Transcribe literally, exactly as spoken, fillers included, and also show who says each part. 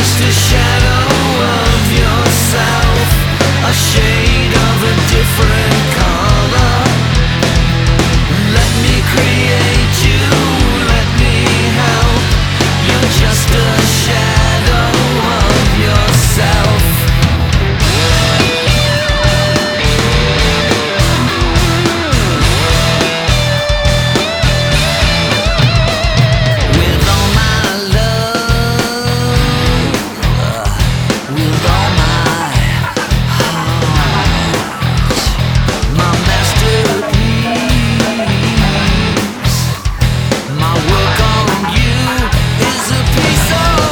Speaker 1: just a shadow of yourself, a shade of a different color. Let me create you, let me help. You're just a shadow of yourself. With all my love, with all my heart, my masterpiece, my work on you is a piece of